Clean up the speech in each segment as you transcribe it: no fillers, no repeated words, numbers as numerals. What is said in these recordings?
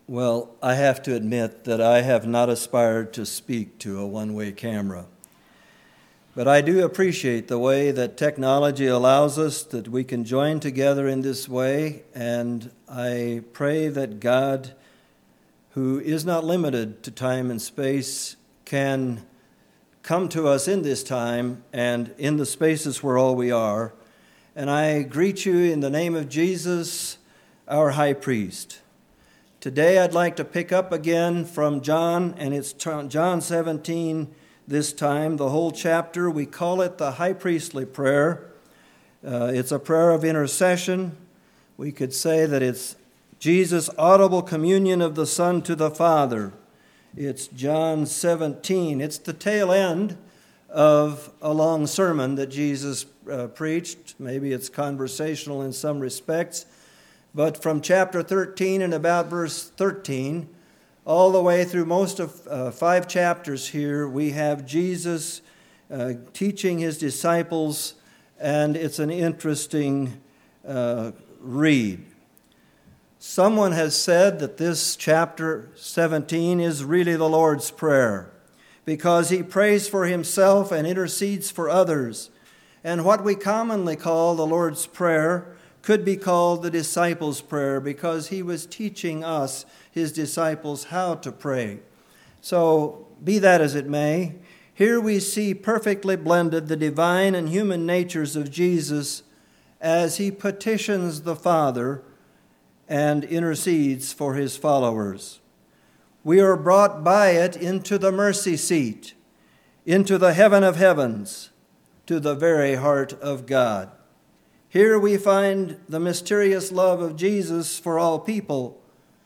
Well, I have to admit that I have not aspired to speak to a one-way camera. But I do appreciate the way that technology allows us that we can join together in this way, and I pray that God, who is not limited to time and space, can come to us in this time and in the spaces where all we are. And I greet you in the name of Jesus, our high priest. Today I'd like to pick up again from John, and it's John 17 this time, the whole chapter. We call it the high priestly prayer. It's a prayer of intercession. We could say that it's Jesus' audible communion of the Son to the Father. It's John 17. It's the tail end of a long sermon that Jesus preached. Maybe it's conversational in some respects. But from chapter 13 and about verse 13, all the way through most of 5 chapters here, we have Jesus teaching his disciples, and it's an interesting read. Someone has said that this chapter 17 is really the Lord's Prayer, because he prays for himself and intercedes for others. And what we commonly call the Lord's Prayer could be called the disciples' prayer, because he was teaching us, his disciples, how to pray. So, be that as it may, here we see perfectly blended the divine and human natures of Jesus as he petitions the Father and intercedes for his followers. We are brought by it into the mercy seat, into the heaven of heavens, to the very heart of God. Here we find the mysterious love of Jesus for all people.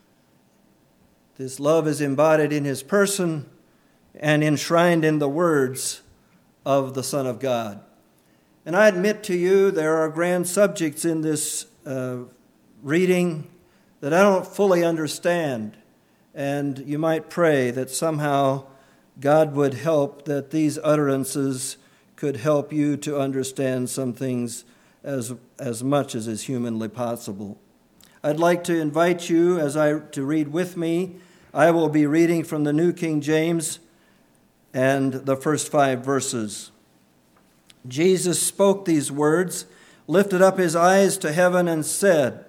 This love is embodied in his person and enshrined in the words of the Son of God. And I admit to you, there are grand subjects in this reading that I don't fully understand. And you might pray that somehow God would help, that these utterances could help you to understand some things as much as is humanly possible. I'd like to invite you to read with me. I will be reading from the New King James and the first 5 verses. Jesus spoke these words, lifted up his eyes to heaven, and said,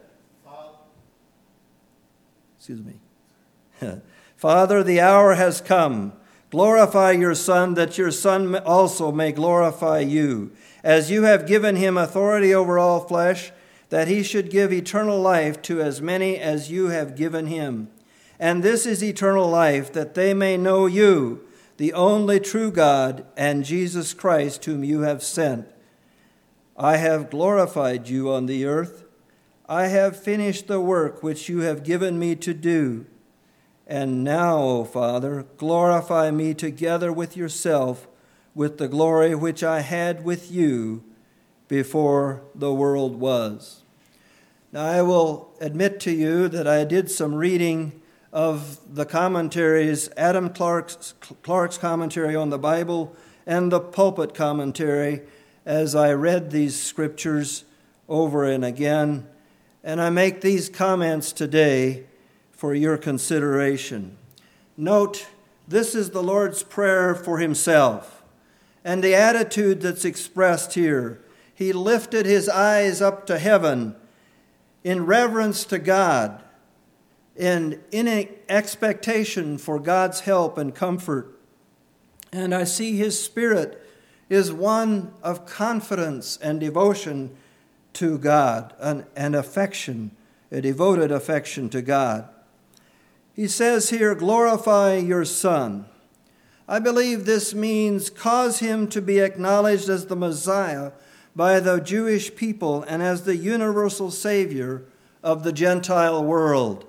Father, the hour has come. Glorify your Son, that your Son also may glorify you, as you have given him authority over all flesh, that he should give eternal life to as many as you have given him. And this is eternal life, that they may know you, the only true God, and Jesus Christ, whom you have sent. I have glorified you on the earth. I have finished the work which you have given me to do. And now, O Father, glorify me together with yourself, with the glory which I had with you before the world was. Now, I will admit to you that I did some reading of the commentaries, Adam Clarke's commentary on the Bible and the pulpit commentary, as I read these scriptures over and again. And I make these comments today for your consideration. Note, this is the Lord's Prayer for himself. And the attitude that's expressed here, he lifted his eyes up to heaven in reverence to God and in expectation for God's help and comfort. And I see his spirit is one of confidence and devotion to God, an affection, a devoted affection to God. He says here, glorify your Son. I believe this means cause him to be acknowledged as the Messiah by the Jewish people and as the universal Savior of the Gentile world.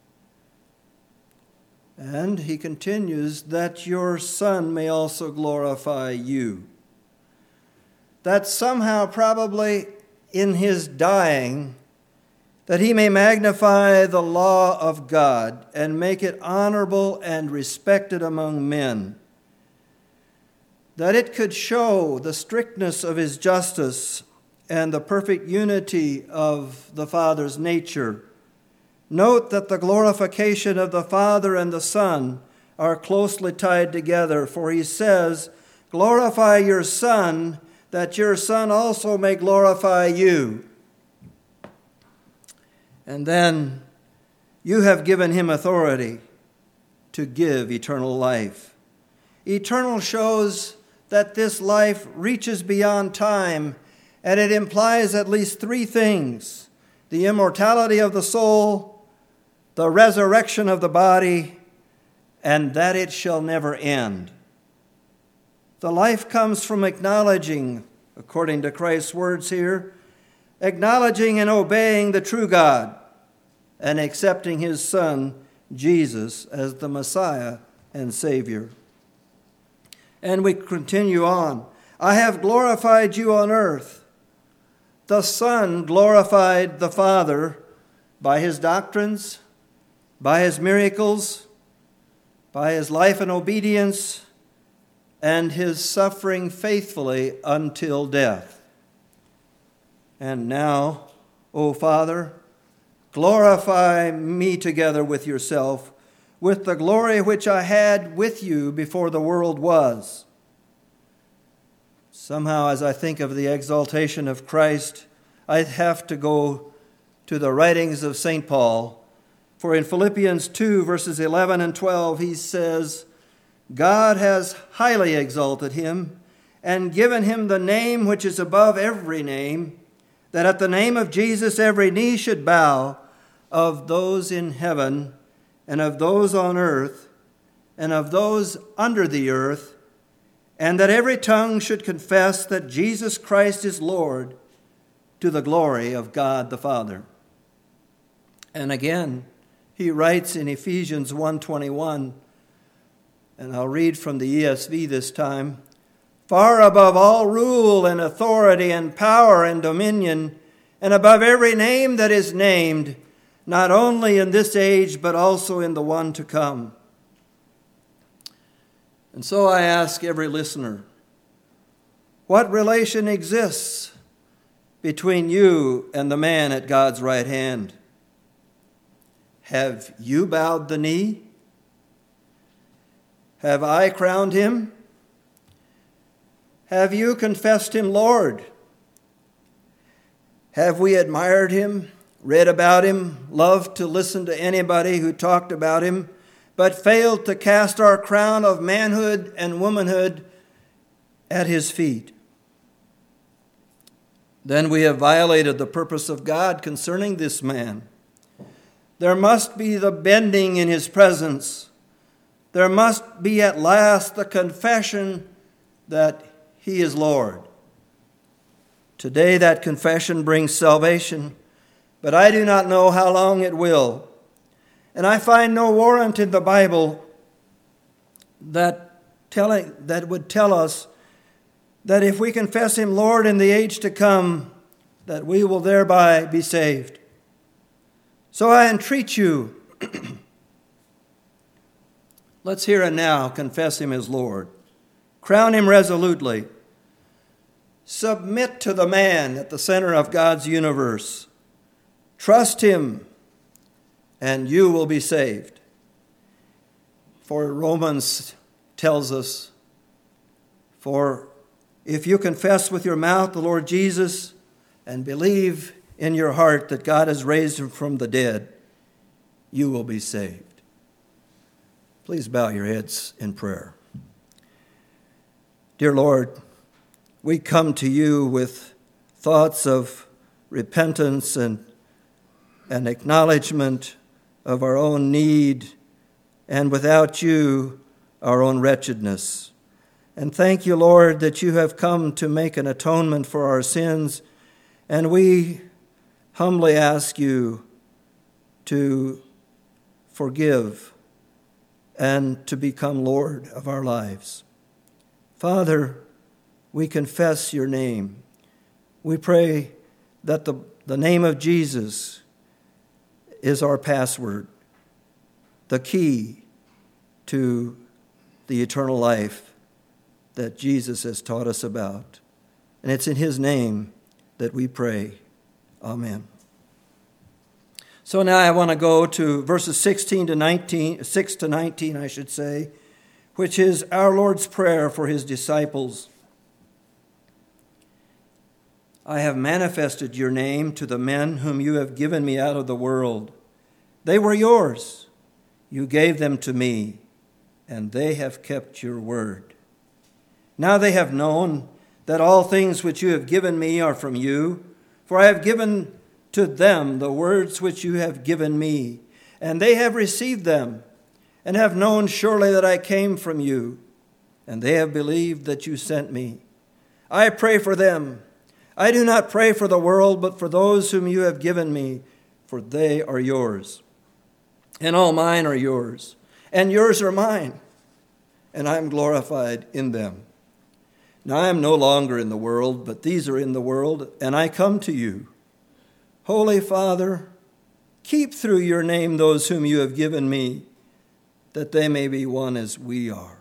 And he continues, that your Son may also glorify you. That somehow, probably in his dying, that he may magnify the law of God and make it honorable and respected among men, that it could show the strictness of his justice and the perfect unity of the Father's nature, Note that the glorification of the Father and the Son are closely tied together, for he says, "Glorify your Son, that your Son also may glorify you." And then, "You have given him authority to give eternal life." Eternal shows that this life reaches beyond time, and it implies at least three things: the immortality of the soul, the resurrection of the body, and that it shall never end. The life comes from acknowledging, according to Christ's words here, acknowledging and obeying the true God and accepting his Son, Jesus, as the Messiah and Savior. And we continue on. "I have glorified you on earth." The Son glorified the Father by his doctrines, by his miracles, by his life and obedience, and his suffering faithfully until death. And now, O Father, glorify me together with yourself, with the glory which I had with you before the world was. Somehow, as I think of the exaltation of Christ, I have to go to the writings of St. Paul. For in Philippians 2, verses 11 and 12, he says, "God has highly exalted him and given him the name which is above every name, that at the name of Jesus every knee should bow, of those in heaven and of those on earth and of those under the earth, and that every tongue should confess that Jesus Christ is Lord, to the glory of God the Father." And again, he writes in Ephesians 1:21, and I'll read from the ESV this time, "Far above all rule and authority and power and dominion, and above every name that is named, not only in this age, but also in the one to come." And so I ask every listener, what relation exists between you and the man at God's right hand? Have you bowed the knee? Have I crowned him? Have you confessed him Lord? Have we admired him, read about him, loved to listen to anybody who talked about him, but failed to cast our crown of manhood and womanhood at his feet? Then we have violated the purpose of God concerning this man. There must be the bending in his presence. There must be at last the confession that he is Lord. Today that confession brings salvation, but I do not know how long it will. And I find no warrant in the Bible that would tell us that if we confess him Lord in the age to come, that we will thereby be saved. So I entreat you, let's here and now confess him as Lord. Crown him resolutely. Submit to the man at the center of God's universe. Trust him, and you will be saved. For Romans tells us, "For if you confess with your mouth the Lord Jesus and believe in your heart that God has raised him from the dead, you will be saved." Please bow your heads in prayer. Dear Lord, we come to you with thoughts of repentance and acknowledgement of our own need, and without you, our own wretchedness. And thank you, Lord, that you have come to make an atonement for our sins, and we humbly ask you to forgive and to become Lord of our lives. Father, we confess your name. We pray that the name of Jesus is our password, the key to the eternal life that Jesus has taught us about. And it's in his name that we pray. Amen. So now I want to go to verses 6 to 19, I should say, which is our Lord's prayer for his disciples. I have manifested your name to the men whom you have given me out of the world. They were yours. You gave them to me, and they have kept your word. Now they have known that all things which you have given me are from you, for I have given to them the words which you have given me, and they have received them, and have known surely that I came from you, and they have believed that you sent me. I pray for them. I do not pray for the world, but for those whom you have given me, for they are yours. And all mine are yours, and yours are mine, and I am glorified in them. Now I am no longer in the world, but these are in the world, and I come to you. Holy Father, keep through your name those whom you have given me, that they may be one as we are.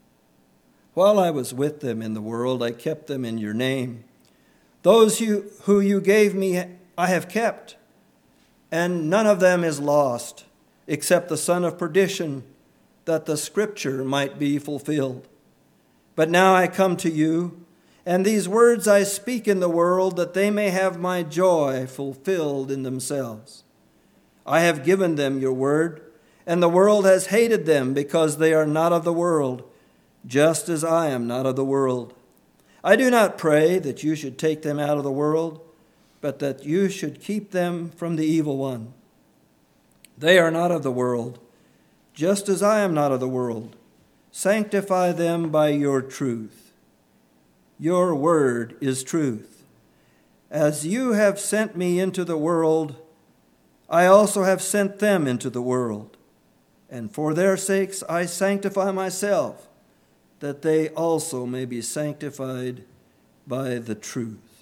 While I was with them in the world, I kept them in your name. Those who you gave me I have kept, and none of them is lost, except the son of perdition, that the scripture might be fulfilled. But now I come to you, and these words I speak in the world, that they may have my joy fulfilled in themselves. I have given them your word, and the world has hated them, because they are not of the world, just as I am not of the world. I do not pray that you should take them out of the world, but that you should keep them from the evil one. They are not of the world, just as I am not of the world. Sanctify them by your truth. Your word is truth. As you have sent me into the world, I also have sent them into the world. And for their sakes I sanctify myself, that they also may be sanctified by the truth.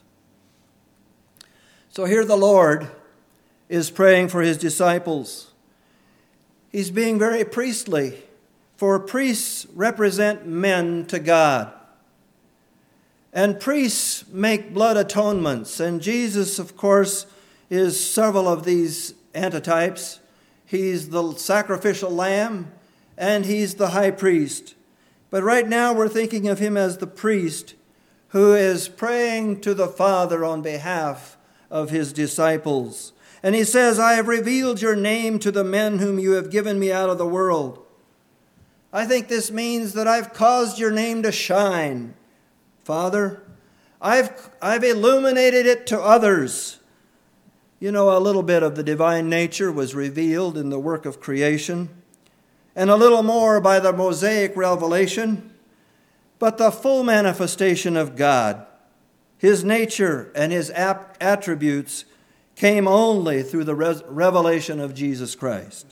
So here the Lord is praying for his disciples. He's being very priestly, for priests represent men to God. And priests make blood atonements, and Jesus, of course, is several of these antitypes. He's the sacrificial lamb, and he's the high priest. But right now we're thinking of him as the priest who is praying to the Father on behalf of his disciples. And he says, I have revealed your name to the men whom you have given me out of the world. I think this means that I've caused your name to shine, Father. I've illuminated it to others. You know, a little bit of the divine nature was revealed in the work of creation, and a little more by the Mosaic revelation, but the full manifestation of God, his nature and his attributes, came only through the revelation of Jesus Christ.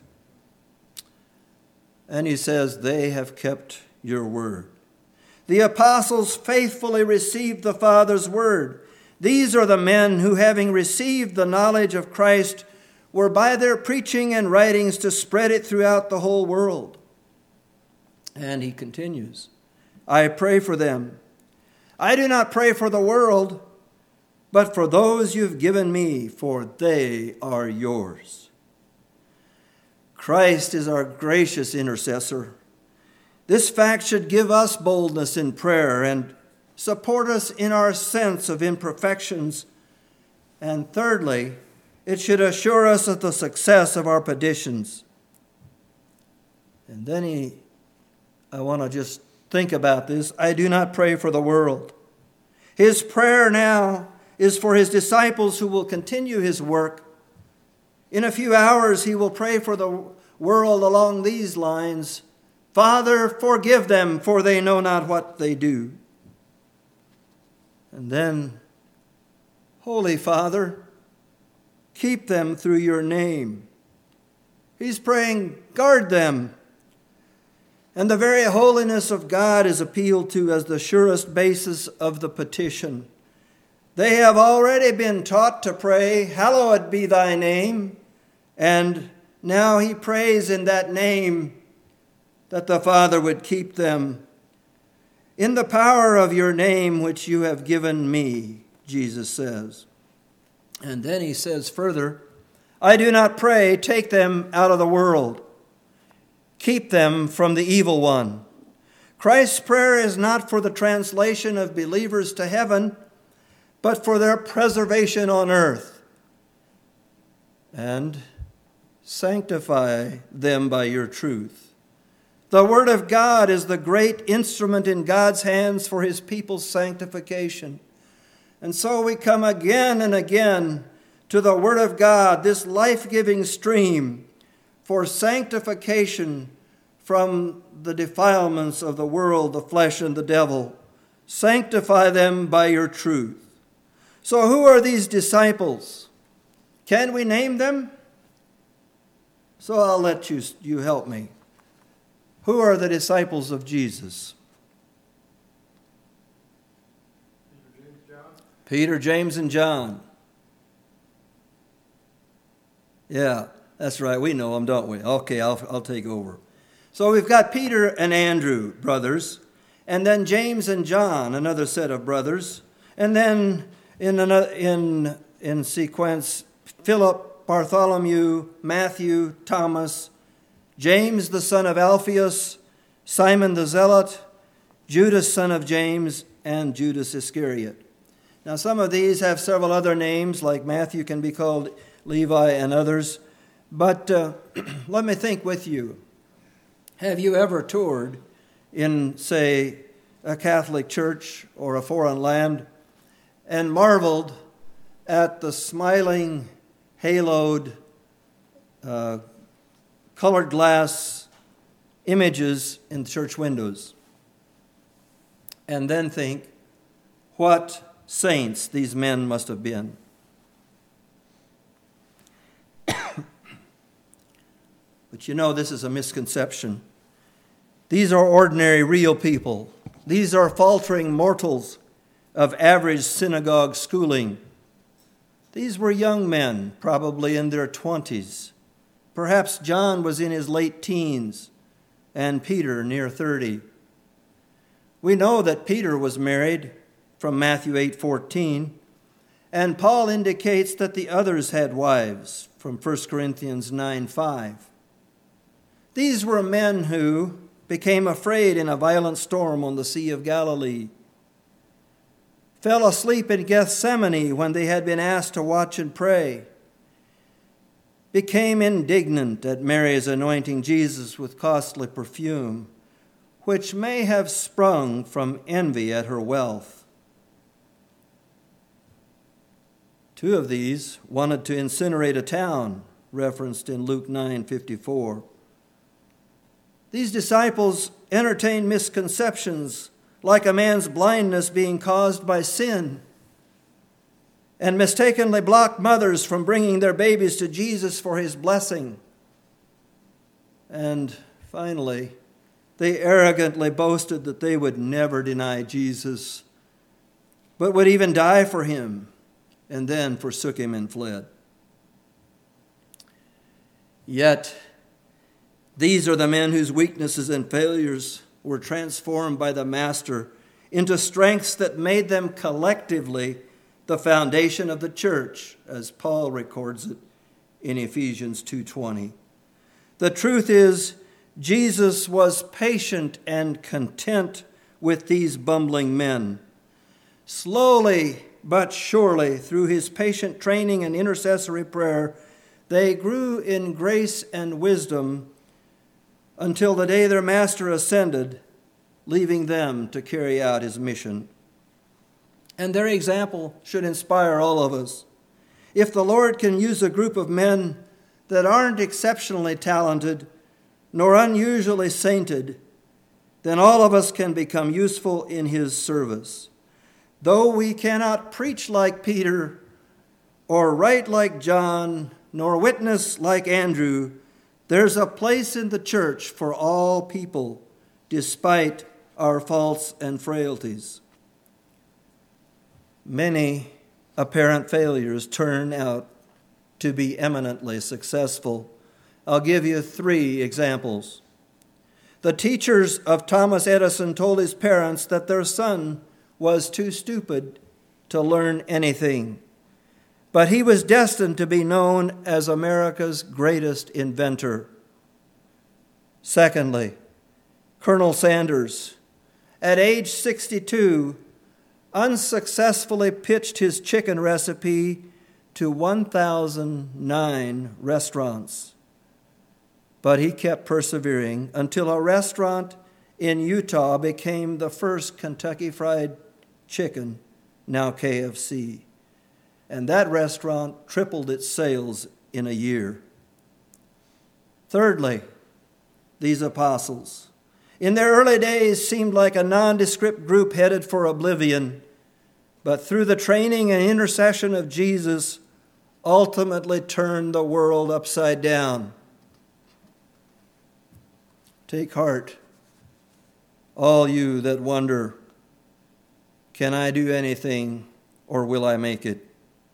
And he says, they have kept your word. The apostles faithfully received the Father's word. These are the men who, having received the knowledge of Christ, were by their preaching and writings to spread it throughout the whole world. And he continues, I pray for them. I do not pray for the world, but for those you've given me, for they are yours. Christ is our gracious intercessor. This fact should give us boldness in prayer and support us in our sense of imperfections. And thirdly, it should assure us of the success of our petitions. And then I want to just think about this. I do not pray for the world. His prayer now is for his disciples who will continue his work. In a few hours, he will pray for the world along these lines. Father, forgive them, for they know not what they do. And then, Holy Father, keep them through your name. He's praying, guard them. And the very holiness of God is appealed to as the surest basis of the petition. They have already been taught to pray, hallowed be thy name. And now he prays in that name that the Father would keep them. In the power of your name which you have given me, Jesus says. And then he says further, I do not pray, take them out of the world. Keep them from the evil one. Christ's prayer is not for the translation of believers to heaven, but for their preservation on earth. And sanctify them by your truth. The Word of God is the great instrument in God's hands for His people's sanctification. And so we come again and again to the Word of God, this life-giving stream for sanctification from the defilements of the world, the flesh, and the devil. Sanctify them by your truth. So who are these disciples? Can we name them? So I'll let you help me. Who are the disciples of Jesus? Peter, James, and John. Yeah, that's right. We know them, don't we? Okay, I'll take over. So we've got Peter and Andrew, brothers, and then James and John, another set of brothers, and then in sequence, Philip, Bartholomew, Matthew, Thomas, James the son of Alphaeus, Simon the Zealot, Judas son of James, and Judas Iscariot. Now some of these have several other names, like Matthew can be called Levi and others. But let me think with you. Have you ever toured in, say, a Catholic church or a foreign land and marveled at the smiling, haloed, colored glass images in church windows? And then think, what saints these men must have been. But you know, this is a misconception. These are ordinary, real people. These are faltering mortals of average synagogue schooling. These were young men, probably in their 20s. Perhaps John was in his late teens and Peter near 30. We know that Peter was married from Matthew 8:14, and Paul indicates that the others had wives from 1 Corinthians 9:5. These were men who became afraid in a violent storm on the Sea of Galilee, fell asleep in Gethsemane when they had been asked to watch and pray, became indignant at Mary's anointing Jesus with costly perfume, which may have sprung from envy at her wealth. Two of these wanted to incinerate a town, referenced in Luke 9:54. These disciples entertained misconceptions, like a man's blindness being caused by sin, and mistakenly blocked mothers from bringing their babies to Jesus for his blessing. And finally, they arrogantly boasted that they would never deny Jesus, but would even die for him, and then forsook him and fled. Yet, these are the men whose weaknesses and failures were transformed by the Master into strengths that made them collectively the foundation of the church, as Paul records it in Ephesians 2:20. The truth is, Jesus was patient and content with these bumbling men. Slowly but surely, through his patient training and intercessory prayer, they grew in grace and wisdom until the day their Master ascended, leaving them to carry out his mission. And their example should inspire all of us. If the Lord can use a group of men that aren't exceptionally talented nor unusually sainted, then all of us can become useful in his service. Though we cannot preach like Peter, or write like John, nor witness like Andrew, there's a place in the church for all people, despite our faults and frailties. Many apparent failures turn out to be eminently successful. I'll give you 3 examples. The teachers of Thomas Edison told his parents that their son was too stupid to learn anything. but he was destined to be known as America's greatest inventor. Secondly, Colonel Sanders, at age 62, unsuccessfully pitched his chicken recipe to 1,009 restaurants. But he kept persevering until a restaurant in Utah became the first Kentucky Fried Chicken, now KFC. And that restaurant tripled its sales in a year. Thirdly, these apostles, in their early days, seemed like a nondescript group headed for oblivion, but through the training and intercession of Jesus, ultimately turned the world upside down. Take heart, all you that wonder, can I do anything or will I make it?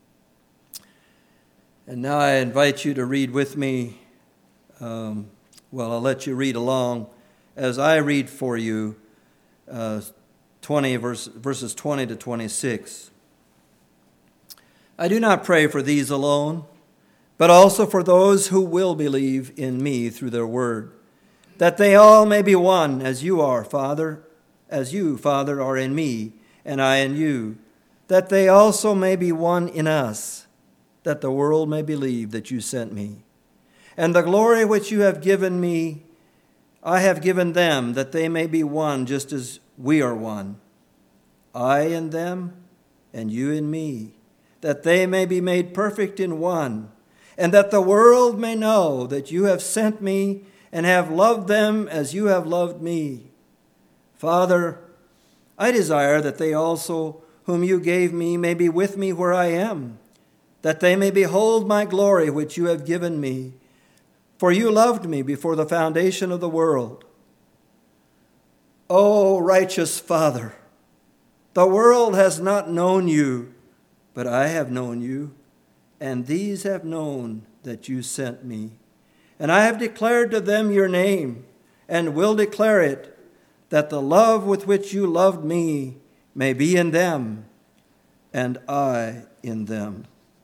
And now I invite you to read with me. I'll let you read along as I read for you verses 20 to 26. I do not pray for these alone, but also for those who will believe in me through their word, that they all may be one, as you are, Father, as you, Father, are in me, and I in you, that they also may be one in us, that the world may believe that you sent me. And the glory which you have given me, I have given them, that they may be one, just as we are one. I in them, and you in me, that they may be made perfect in one, and that the world may know that you have sent me and have loved them as you have loved me. Father, I desire that they also, whom you gave me, may be with me where I am, that they may behold my glory which you have given me. For you loved me before the foundation of the world. O righteous Father, the world has not known you, but I have known you, and these have known that you sent me. And I have declared to them your name, and will declare it, that the love with which you loved me may be in them, and I in them.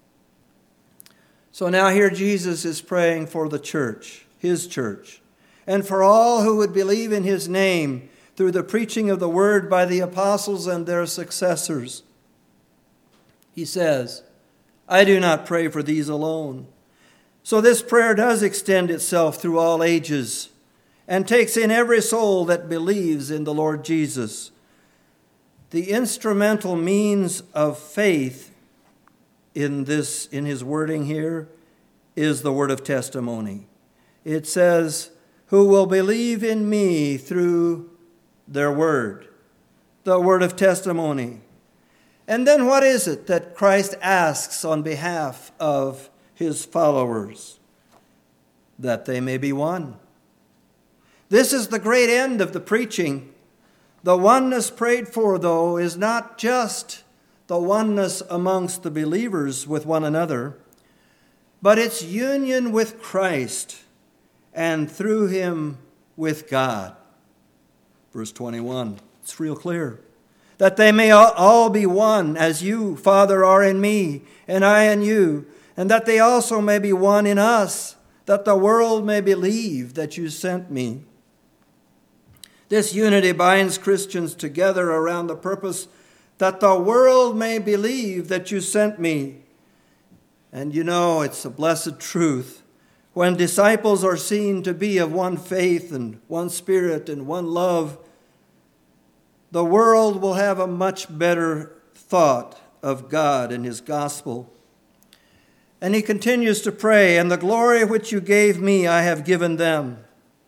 So now here Jesus is praying for the church, his church, and for all who would believe in his name through the preaching of the word by the apostles and their successors. He says, I do not pray for these alone. So this prayer does extend itself through all ages and takes in every soul that believes in the Lord Jesus. The instrumental means of faith in his wording here is the word of testimony. It says, who will believe in me through their word, the word of testimony. And then what is it that Christ asks on behalf of his followers? That they may be one. This is the great end of the preaching. The oneness prayed for, though, is not just the oneness amongst the believers with one another, but it's union with Christ and through him with God. Verse 21, it's real clear. That they may all be one, as you, Father, are in me, and I in you, and that they also may be one in us, that the world may believe that you sent me. This unity binds Christians together around the purpose that the world may believe that you sent me. And you know, it's a blessed truth. When disciples are seen to be of one faith and one spirit and one love, the world will have a much better thought of God and his gospel. And he continues to pray, and the glory which you gave me I have given them.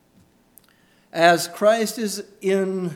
As Christ is in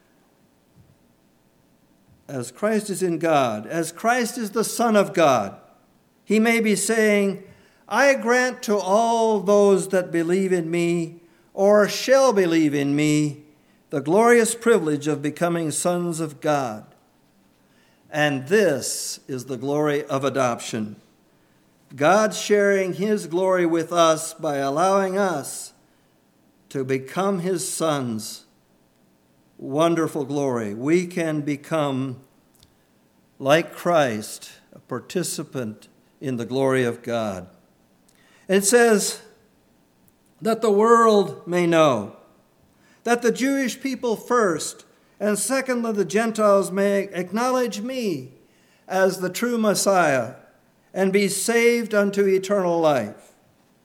God, as Christ is the Son of God, he may be saying, I grant to all those that believe in me or shall believe in me the glorious privilege of becoming sons of God. And this is the glory of adoption. God sharing his glory with us by allowing us to become his sons. Wonderful glory. We can become, like Christ, a participant in the glory of God. It says that the world may know, that the Jewish people first, and secondly the Gentiles may acknowledge me as the true Messiah and be saved unto eternal life.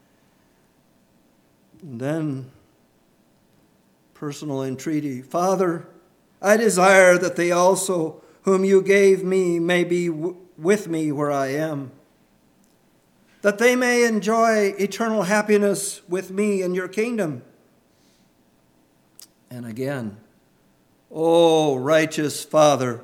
And then, personal entreaty. Father, I desire that they also whom you gave me may be with me where I am, that they may enjoy eternal happiness with me in your kingdom. And again, oh, righteous Father.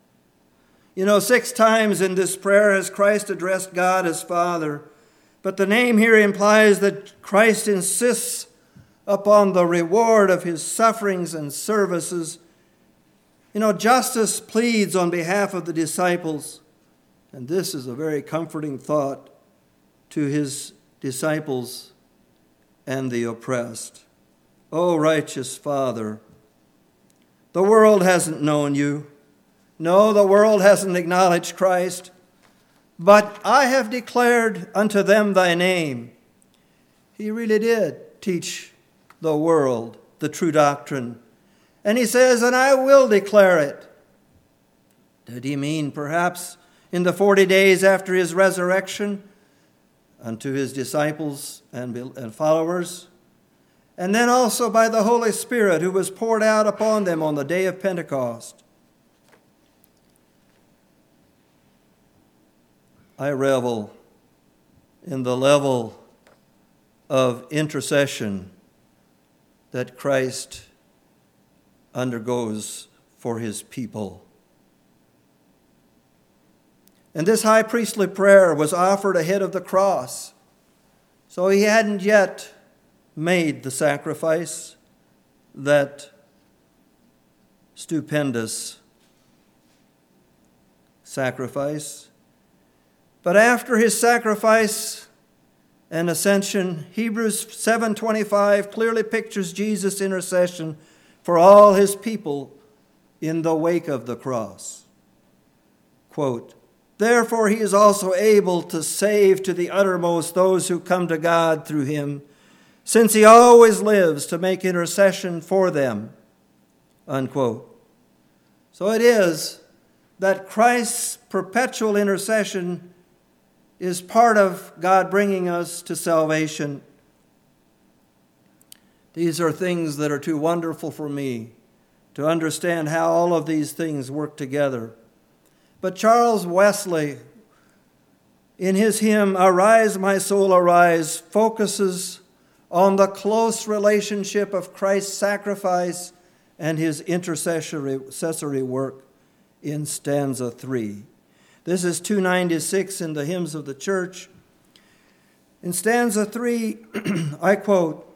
6 times in this prayer has Christ addressed God as Father, but the name here implies that Christ insists upon the reward of his sufferings and services. Justice pleads on behalf of the disciples, and this is a very comforting thought to his disciples and the oppressed. Oh, righteous Father, the world hasn't known you. No, the world hasn't acknowledged Christ, but I have declared unto them thy name. He really did teach the world the true doctrine. And he says, and I will declare it. Did he mean perhaps in the 40 days after his resurrection unto his disciples and followers? And then also by the Holy Spirit who was poured out upon them on the day of Pentecost. I revel in the level of intercession that Christ undergoes for his people. And this high priestly prayer was offered ahead of the cross. So he hadn't yet made the sacrifice, that stupendous sacrifice. But after his sacrifice and ascension, Hebrews 7:25 clearly pictures Jesus' intercession for all his people in the wake of the cross. Quote, therefore he is also able to save to the uttermost those who come to God through him, since he always lives to make intercession for them. Unquote. So it is that Christ's perpetual intercession is part of God bringing us to salvation. These are things that are too wonderful for me to understand how all of these things work together. But Charles Wesley, in his hymn, Arise, My Soul, Arise, focuses on the close relationship of Christ's sacrifice and his intercessory work in stanza 3. This is 296 in the Hymns of the Church. In stanza 3, I quote,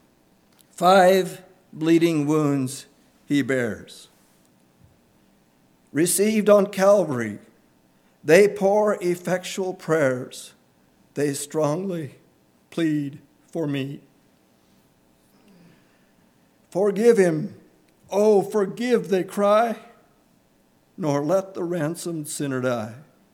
5 bleeding wounds he bears, received on Calvary, they pour effectual prayers, they strongly plead for me. Forgive him, oh, forgive, they cry, nor let the ransomed sinner die.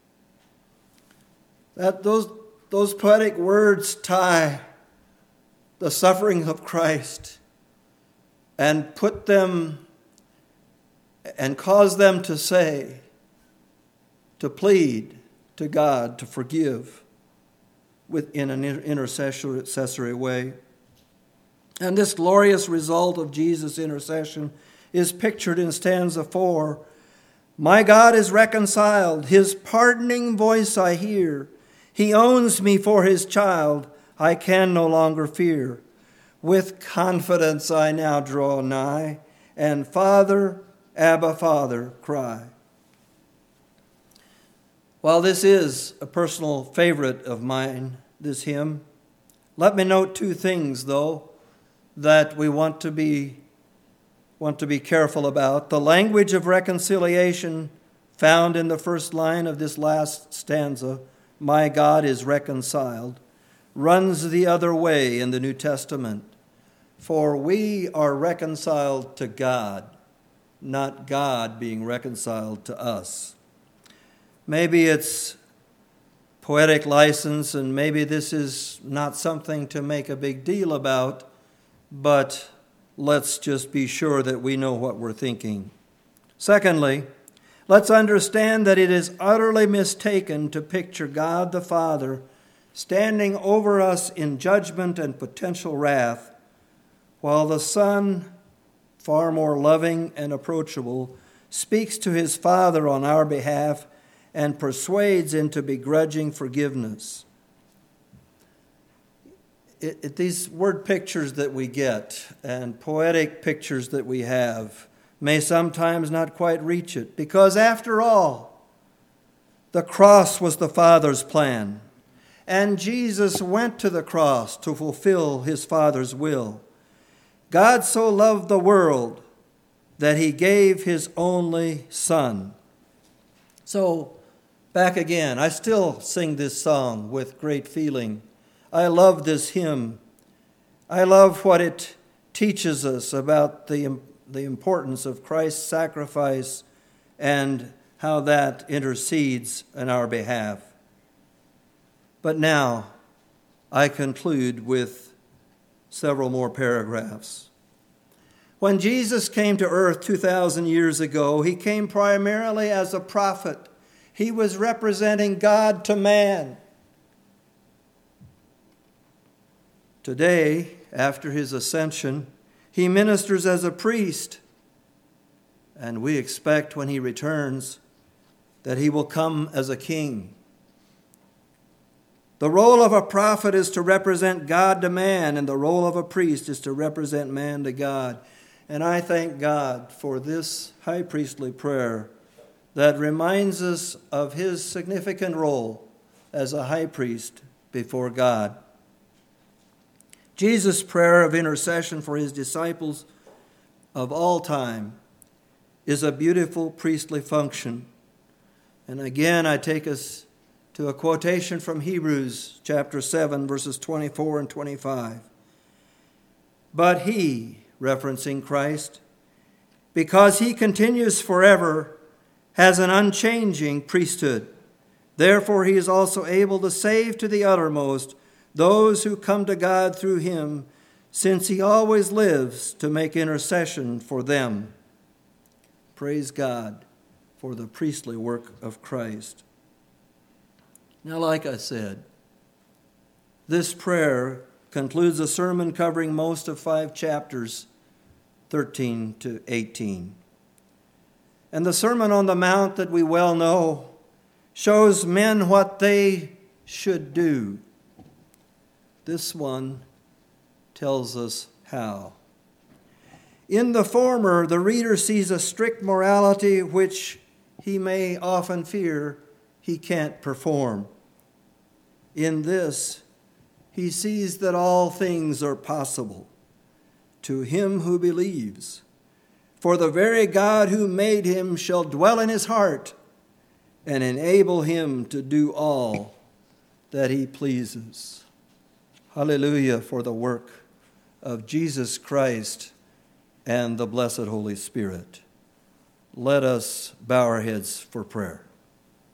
That those poetic words tie the suffering of Christ and put them and cause them to say, to plead to God to forgive in an intercessory way. And this glorious result of Jesus' intercession is pictured in stanza 4. My God is reconciled, his pardoning voice I hear. He owns me for his child, I can no longer fear. With confidence I now draw nigh, and Father, Abba, Father, cry. While this is a personal favorite of mine, this hymn, let me note 2 things, though, that we want to be careful about. The language of reconciliation found in the first line of this last stanza, my God is reconciled, runs the other way in the New Testament. For we are reconciled to God, not God being reconciled to us. Maybe it's poetic license, and maybe this is not something to make a big deal about, but let's just be sure that we know what we're thinking. Secondly, let's understand that it is utterly mistaken to picture God the Father standing over us in judgment and potential wrath, while the Son, far more loving and approachable, speaks to his Father on our behalf and persuades into begrudging forgiveness. These word pictures that we get and poetic pictures that we have may sometimes not quite reach it, because after all, the cross was the Father's plan, and Jesus went to the cross to fulfill his Father's will. God so loved the world that he gave his only Son. So, back again, I still sing this song with great feeling. I love this hymn. I love what it teaches us about the importance of Christ's sacrifice and how that intercedes in our behalf. But now, I conclude with several more paragraphs. When Jesus came to earth 2,000 years ago, he came primarily as a prophet. He was representing God to man. Today, after his ascension, he ministers as a priest, and we expect when he returns that he will come as a king. The role of a prophet is to represent God to man, and the role of a priest is to represent man to God. And I thank God for this high priestly prayer that reminds us of his significant role as a high priest before God. Jesus' prayer of intercession for his disciples of all time is a beautiful priestly function. And again, I take us to a quotation from Hebrews chapter 7, verses 24 and 25. But he, referencing Christ, because he continues forever, has an unchanging priesthood. Therefore, he is also able to save to the uttermost those who come to God through him, since he always lives to make intercession for them. Praise God for the priestly work of Christ. Now, like I said, this prayer concludes a sermon covering most of 5 chapters, 13 to 18. And the Sermon on the Mount that we well know shows men what they should do. This one tells us how. In the former, the reader sees a strict morality which he may often fear he can't perform. In this, he sees that all things are possible to him who believes. For the very God who made him shall dwell in his heart and enable him to do all that he pleases. Hallelujah for the work of Jesus Christ and the blessed Holy Spirit. Let us bow our heads for prayer.